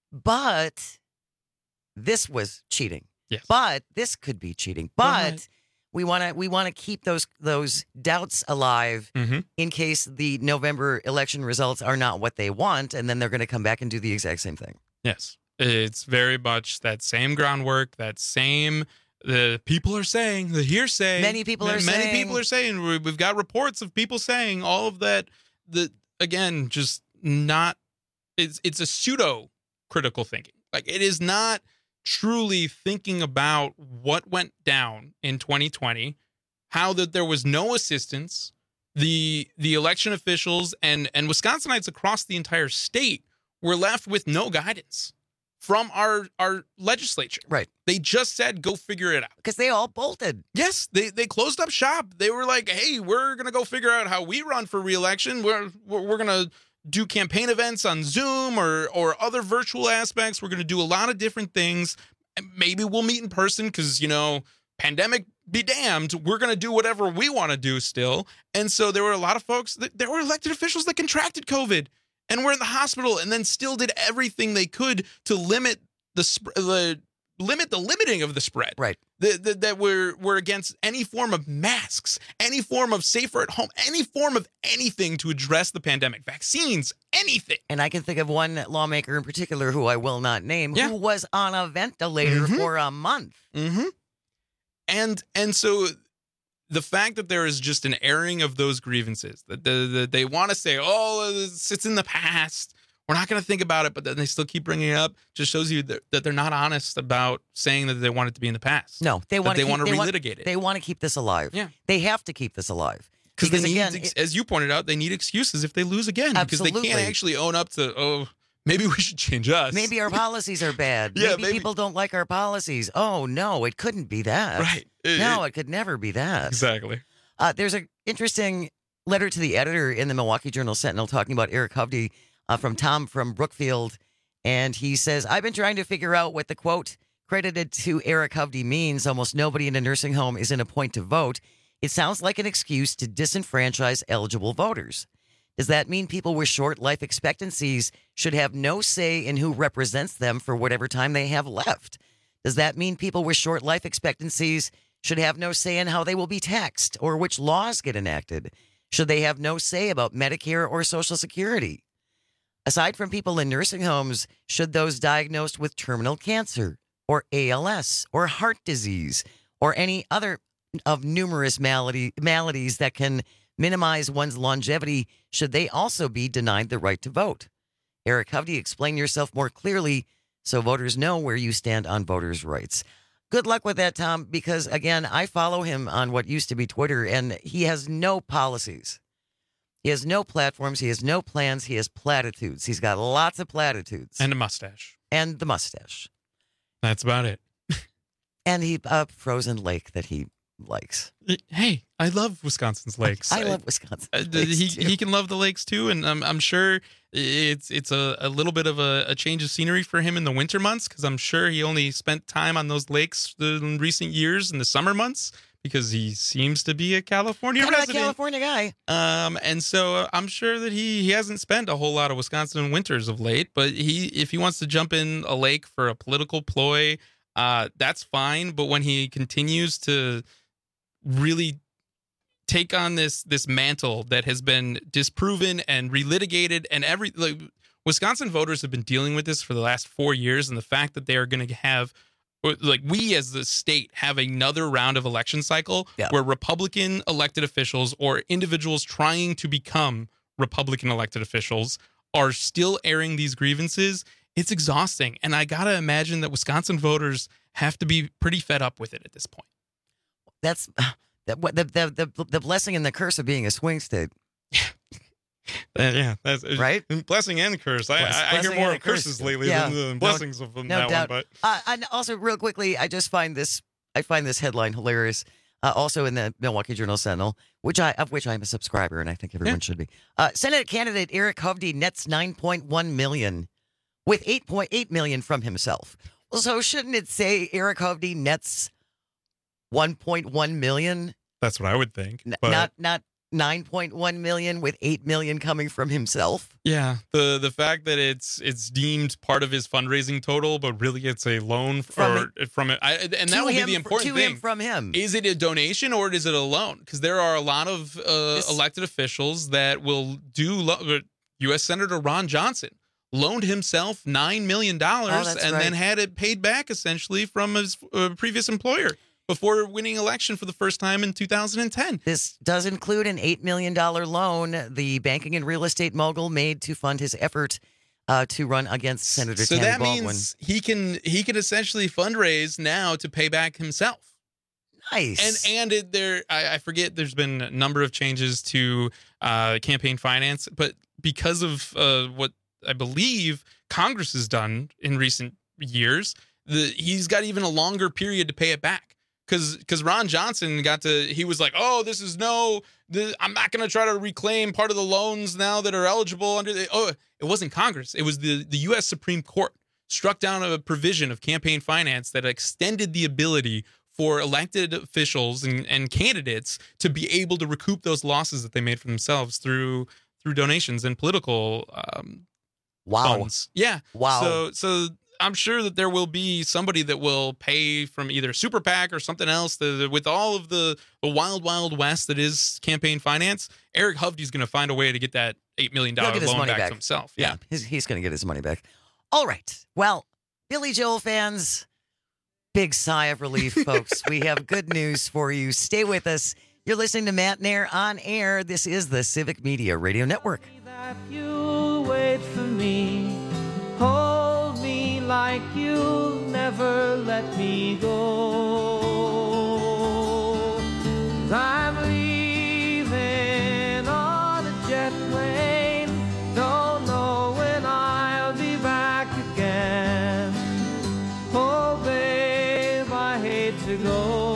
but this was cheating. Yes. But this could be cheating. But we want to keep those doubts alive in case the November election results are not what they want, and then they're going to come back and do the exact same thing. Yes. It's very much that same groundwork, that same, the people are saying, the hearsay. Many people are saying, we've got reports of people saying all of that, again, just not, it's a pseudo critical thinking. Like, it is not truly thinking about what went down in 2020, how that there was no assistance, the election officials and Wisconsinites across the entire state were left with no guidance from our legislature. Right. They just said, go figure it out. Because they all bolted. Yes, they closed up shop. They were like, hey, we're going to go figure out how we run for re-election. We're going to do campaign events on Zoom or other virtual aspects. We're going to do a lot of different things. Maybe we'll meet in person because, pandemic be damned. We're going to do whatever we want to do still. And so there were a lot of folks, there were elected officials that contracted COVID and were in the hospital and then still did everything they could to limit the limiting of the spread. Right. That we're against any form of masks, any form of safer at home, any form of anything to address the pandemic, vaccines, anything. And I can think of one lawmaker in particular who I will not name, who was on a ventilator for a month. And so the fact that there is just an airing of those grievances, that they want to say, it's in the past, we're not going to think about it, but then they still keep bringing it up, just shows you that they're not honest about saying that they want it to be in the past. No, they want to relitigate it. They want to keep this alive. Yeah. They have to keep this alive. Because as you pointed out, they need excuses if they lose again. Absolutely. Because they can't actually own up to, maybe we should change us. Maybe our policies are bad. Maybe people don't like our policies. Oh, no, it couldn't be that. Right. It could never be that. Exactly. There's an interesting letter to the editor in the Milwaukee Journal-Sentinel talking about Eric Hovde from Tom from Brookfield. And he says, I've been trying to figure out what the quote credited to Eric Hovde means. Almost nobody in a nursing home is in a point to vote. It sounds like an excuse to disenfranchise eligible voters. Does that mean people with short life expectancies should have no say in who represents them for whatever time they have left? Does that mean people with short life expectancies should have no say in how they will be taxed or which laws get enacted? Should they have no say about Medicare or Social Security? Aside from people in nursing homes, should those diagnosed with terminal cancer or ALS or heart disease or any other of numerous maladies that can minimize one's longevity, should they also be denied the right to vote? Eric Hovde, explain yourself more clearly so voters know where you stand on voters' rights. Good luck with that, Tom, because, again, I follow him on what used to be Twitter, and he has no policies. He has no platforms. He has no plans. He has platitudes. He's got lots of platitudes. And a mustache. And the mustache. That's about it. And a frozen lake that he likes. Hey, I love Wisconsin's lakes. I love Wisconsin. He can love the lakes too, and I'm sure it's a little bit of a change of scenery for him in the winter months, because I'm sure he only spent time on those lakes in recent years in the summer months, because he seems to be a California resident. A California guy. And so I'm sure that he hasn't spent a whole lot of Wisconsin winters of late, but if he wants to jump in a lake for a political ploy, that's fine. But when he continues to really take on this mantle that has been disproven and relitigated, and Wisconsin voters have been dealing with this for the last 4 years, and the fact that they are going to have, we as the state have another round of election cycle where Republican elected officials or individuals trying to become Republican elected officials are still airing these grievances. It's exhausting, and I gotta imagine that Wisconsin voters have to be pretty fed up with it at this point. That's the blessing and the curse of being a swing state. That's right. Blessing and curse. I hear more of curses lately than blessings of that doubt. one. But and also, real quickly, I find this headline hilarious. Also in the Milwaukee Journal Sentinel, of which I'm a subscriber, and I think everyone should be. Senate candidate Eric Hovde nets $9.1 million, with $8.8 million from himself. Well, so shouldn't it say Eric Hovde nets $1.1 million? That's what I would think. Not $9.1 million, with $8 million coming from himself. Yeah, the fact that it's deemed part of his fundraising total, but really it's a loan from it. And that would be the important thing. From him. Is it a donation or is it a loan? Because there are a lot of elected officials that will do. U.S. Senator Ron Johnson loaned himself $9 million then had it paid back essentially from his previous employer before winning election for the first time in 2010. This does include an $8 million loan the banking and real estate mogul made to fund his effort to run against Senator Tammy Baldwin. Means he can essentially fundraise now to pay back himself. Nice. And I forget, there's been a number of changes to campaign finance, but because of what I believe Congress has done in recent years, he's got even a longer period to pay it back. Because Ron Johnson he was like, oh, I'm not going to try to reclaim part of the loans now that are eligible under it wasn't Congress. It was the U.S. Supreme Court struck down a provision of campaign finance that extended the ability for elected officials and candidates to be able to recoup those losses that they made for themselves through donations and political funds. Yeah. Wow. So I'm sure that there will be somebody that will pay from either Super PAC or something else with all of the wild, wild west that is campaign finance. Eric Hovde's going to find a way to get that $8 million loan back to himself. Yeah. He's going to get his money back. All right. Well, Billy Joel fans, big sigh of relief, folks. We have good news for you. Stay with us. You're listening to Matt Nair on air. This is the Civic Media Radio Network. That you'll wait for me, hold me like you'll never let me go. 'Cause I'm leaving on a jet plane, don't know when I'll be back again. Oh babe, I hate to go.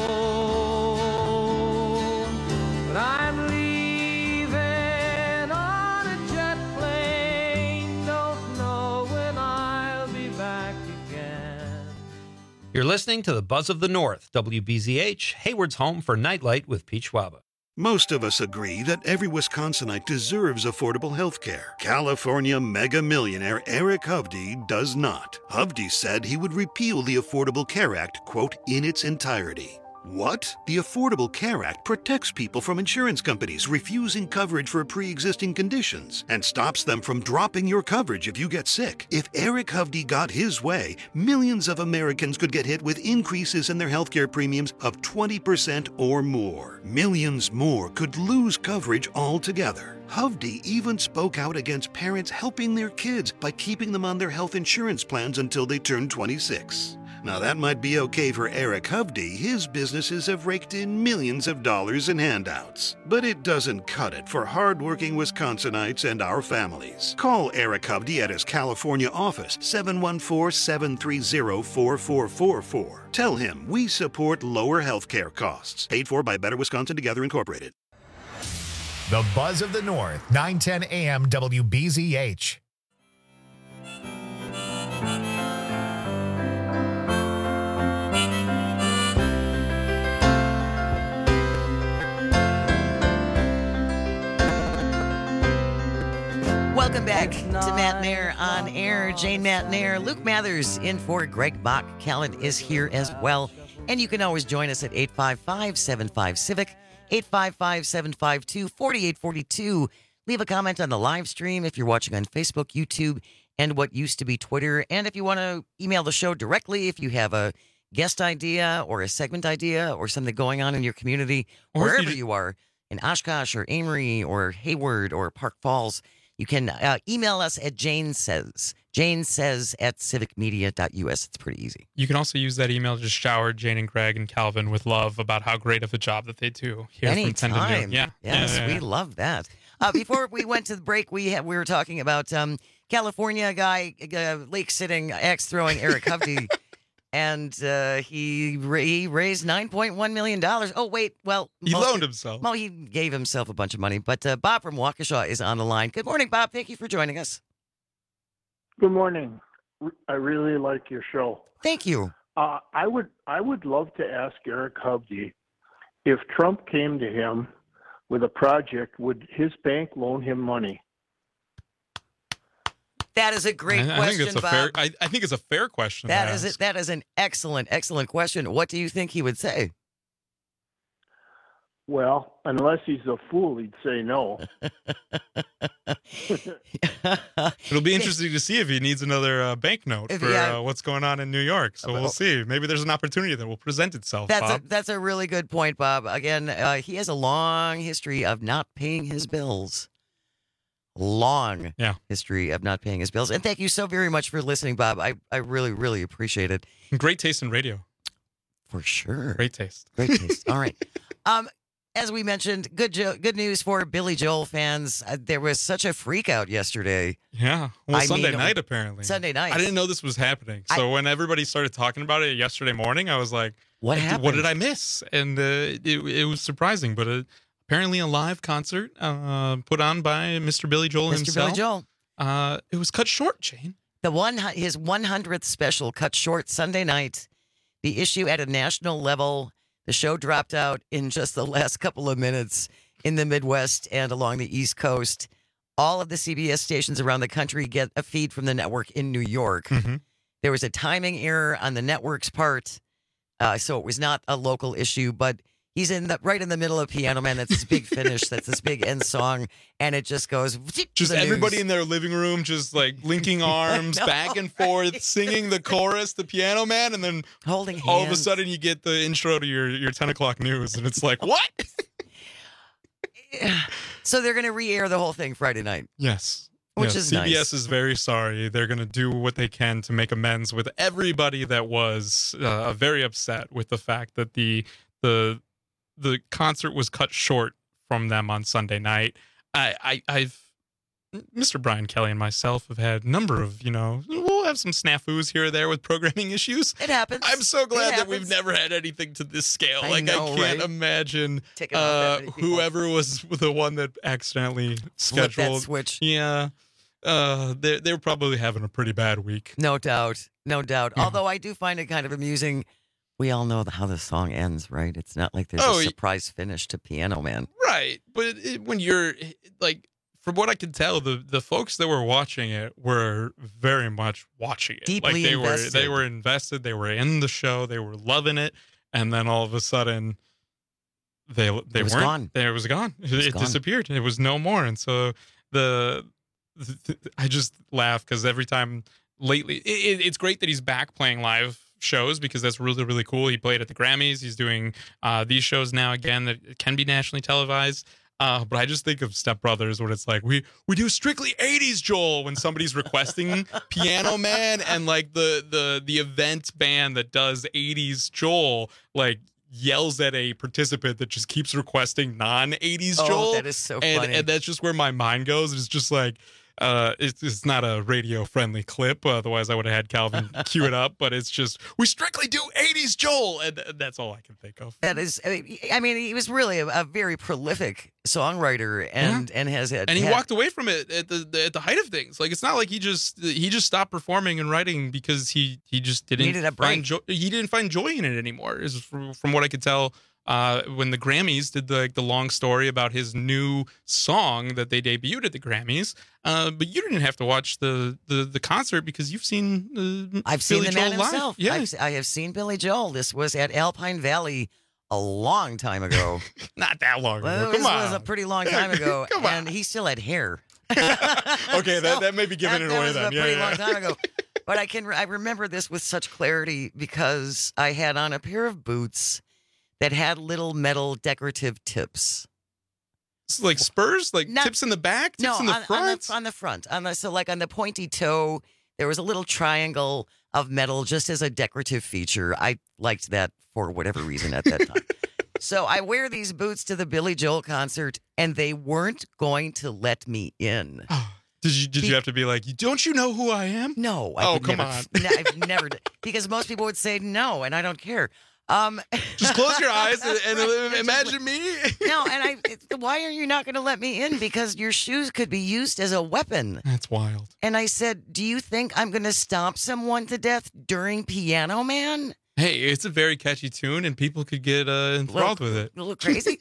You're listening to the Buzz of the North, WBZH, Hayward's home for Nightlight with Pete Schwaba. Most of us agree that every Wisconsinite deserves affordable health care. California mega millionaire Eric Hovde does not. Hovde said he would repeal the Affordable Care Act, quote, in its entirety. What? The Affordable Care Act protects people from insurance companies refusing coverage for pre-existing conditions and stops them from dropping your coverage if you get sick. If Eric Hovde got his way, millions of Americans could get hit with increases in their healthcare premiums of 20% or more. Millions more could lose coverage altogether. Hovde even spoke out against parents helping their kids by keeping them on their health insurance plans until they turn 26. Now, that might be okay for Eric Hovde. His businesses have raked in millions of dollars in handouts. But it doesn't cut it for hardworking Wisconsinites and our families. Call Eric Hovde at his California office, 714-730-4444. Tell him we support lower health care costs. Paid for by Better Wisconsin Together Incorporated. The Buzz of the North, 910 AM WBZH. Welcome back to Matt Nair on Air. Jane Matt Nair, Luke Mathers in for Greg Bach. Callan is here as well. And you can always join us at 855-75-CIVIC, 855-752-4842. Leave a comment on the live stream if you're watching on Facebook, YouTube, and what used to be Twitter. And if you want to email the show directly, if you have a guest idea or a segment idea or something going on in your community, or wherever you are, in Oshkosh or Amory or Hayward or Park Falls, you can email us at Jane Says at civicmedia.us. It's pretty easy. You can also use that email to just shower Jane and Greg and Calvin with love about how great of a job that they do here from 10 to noon. Yeah. Yes, we love that. Before we went to the break, we were talking about California guy, lake-sitting, axe-throwing Eric Hovde. And he raised $9.1 million. Oh, wait. Well, he loaned himself. Well, he gave himself a bunch of money. But Bob from Waukesha is on the line. Good morning, Bob. Thank you for joining us. Good morning. I really like your show. Thank you. I would love to ask Eric Hovde, if Trump came to him with a project, would his bank loan him money? That is a great question, Bob. I think it's a fair question. That is an excellent question. What do you think he would say? Well, unless he's a fool, he'd say no. It'll be interesting to see if he needs another banknote for what's going on in New York. So we'll see. Maybe there's an opportunity that will present itself, Bob. That's a really good point, Bob. Again, he has a long history of not paying his bills. Long history of not paying his bills. And thank you so very much for listening, Bob. I really, really appreciate it. Great taste in radio. For sure. Great taste. Great taste. All right. As we mentioned, good news for Billy Joel fans. There was such a freak out yesterday. Yeah. Well, Sunday night, apparently. Sunday night. I didn't know this was happening. So when everybody started talking about it yesterday morning, I was like, what happened? What did I miss? And it was surprising, but apparently a live concert put on by Mr. Billy Joel himself. Mr. Billy Joel. It was cut short, Jane. His 100th special cut short Sunday night. The issue at a national level. The show dropped out in just the last couple of minutes in the Midwest and along the East Coast. All of the CBS stations around the country get a feed from the network in New York. Mm-hmm. There was a timing error on the network's part, so it was not a local issue, but he's right in the middle of Piano Man. That's his big finish. That's his big end song. And it just goes. Just everybody in their living room, just like linking arms back and forth, singing the chorus, the Piano Man, and then holding hands. All of a sudden you get the intro to your 10 o'clock news. And it's like, what? So they're going to re-air the whole thing Friday night. Yes. Which is CBS nice. is very sorry. They're going to do what they can to make amends with everybody that was very upset with the fact that the concert was cut short from them on Sunday night. Mr. Brian Kelly and myself have had a number of, we'll have some snafus here or there with programming issues. It happens. I'm so glad that we've never had anything to this scale. I can't imagine whoever was the one that accidentally scheduled that switch. Yeah. They're probably having a pretty bad week. No doubt. Yeah. Although I do find it kind of amusing We all know how the song ends, right? It's not like there's a surprise finish to Piano Man. Right. But when you're like, from what I can tell, the folks that were watching it were very much watching it. Deeply invested. They were invested. They were in the show. They were loving it. And then all of a sudden, they weren't. Gone. It was gone. It gone. disappeared. It was no more. And so I just laugh because every time lately, it's great that he's back playing live shows because that's really, really cool. He played at the Grammys. He's doing these shows now again that can be nationally televised. But I just think of Step Brothers when it's like, we do strictly 80s Joel when somebody's requesting Piano Man, and like the event band that does 80s Joel like yells at a participant that just keeps requesting non-80s Joel. That is so funny. And that's just where my mind goes. It's just like, it's not a radio friendly clip. Otherwise, I would have had Calvin cue it up. But it's just, we strictly do 80s Joel, and that's all I can think of. That is, I mean, he was really a very prolific songwriter, and has had. And he walked away from it at the height of things. Like, it's not like he just stopped performing and writing because he just didn't needed a break. He didn't find joy in it anymore. Is from what I could tell. When the Grammys did the long story about his new song that they debuted at the Grammys, but you didn't have to watch the concert because you've seen I've seen Billy the man Joel live. himself. Yeah. I have seen Billy Joel. This was at Alpine Valley a long time ago. Not that long ago. Well, Come this on. was a pretty long time ago. Come on. And he still had hair. Okay, that may be giving it away that then. was a pretty long time ago. But I remember this with such clarity because I had on a pair of boots that had little metal decorative tips. It's like spurs, like tips in the back, tips in the front. On the front. So like on the pointy toe, there was a little triangle of metal just as a decorative feature. I liked that for whatever reason at that time. So I wear these boots to the Billy Joel concert, and they weren't going to let me in. Did you have to be like, don't you know who I am? No. Come on. I've never, because most people would say no, and I don't care. Just close your eyes and imagine me. No, and why are you not going to let me in? Because your shoes could be used as a weapon. That's wild. And I said, do you think I'm going to stomp someone to death during Piano Man? Hey, it's a very catchy tune, and people could get enthralled with it. A little crazy.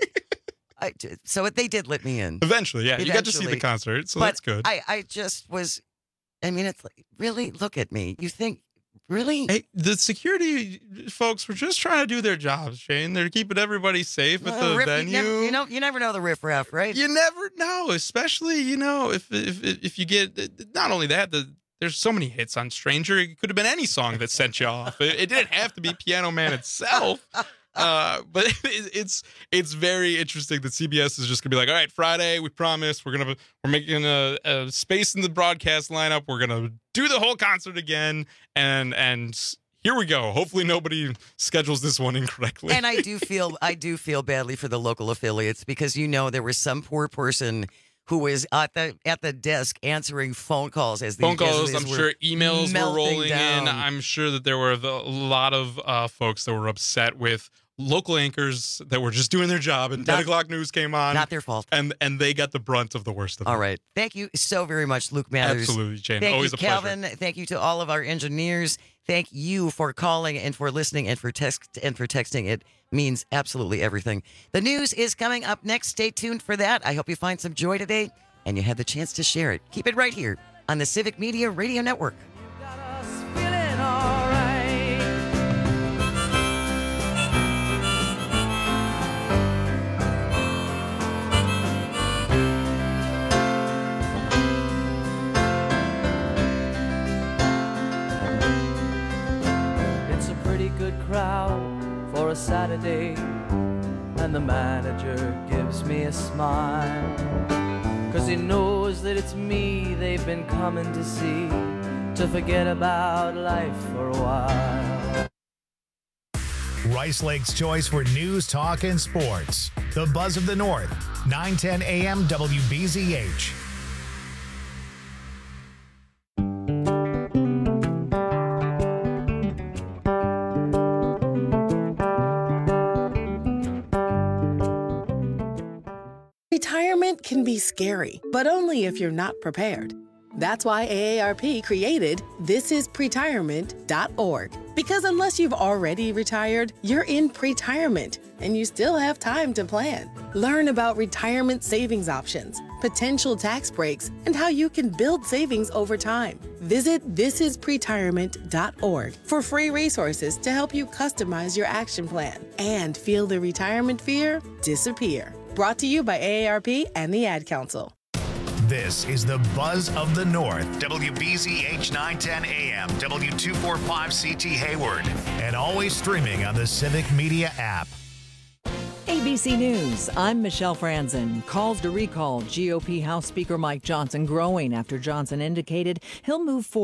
So they did let me in. Eventually, yeah. You got to see the concert, so that's good. I just was, I mean, it's like, really, look at me. You think, really? Hey, the security folks were just trying to do their jobs, Shane. They're keeping everybody safe at the venue. You never know the riffraff, right? You never know, especially, if you get, not only that, there's so many hits on Stranger. It could have been any song that sent you off. It didn't have to be Piano Man itself. But it's very interesting that CBS is just gonna be like, all right, Friday, we promise we're making a space in the broadcast lineup. We're gonna do the whole concert again, and here we go. Hopefully nobody schedules this one incorrectly. And I do feel badly for the local affiliates because there was some poor person who was at the desk answering phone calls as I'm sure emails were rolling down. in. I'm sure that there were a lot of folks that were upset with local anchors that were just doing their job, and 10 o'clock news came on. Not their fault. And they got the brunt of the worst of it. All right. Thank you so very much, Luke Mathers. Absolutely, Jane. Thank Always you, a pleasure. Calvin. Thank you to all of our engineers. Thank you for calling and for listening and for texting. It means absolutely everything. The news is coming up next. Stay tuned for that. I hope you find some joy today and you had the chance to share it. Keep it right here on the Civic Media Radio Network. It's a pretty good crowd for a Saturday, and the manager gives me a smile, 'cause he knows that it's me they've been coming to see, to forget about life for a while. Rice Lake's choice for news, talk, and sports. The Buzz of the North, 910 AM WBZH. Retirement can be scary, but only if you're not prepared. That's why AARP created thisispretirement.org. Because unless you've already retired, you're in pretirement and you still have time to plan. Learn about retirement savings options, potential tax breaks, and how you can build savings over time. Visit thisispretirement.org for free resources to help you customize your action plan and feel the retirement fear disappear. Brought to you by AARP and the Ad Council. This is the Buzz of the North, WBZH 910 AM, W245CT Hayward, and always streaming on the Civic Media app. ABC News, I'm Michelle Franzen. Calls to recall GOP House Speaker Mike Johnson growing after Johnson indicated he'll move forward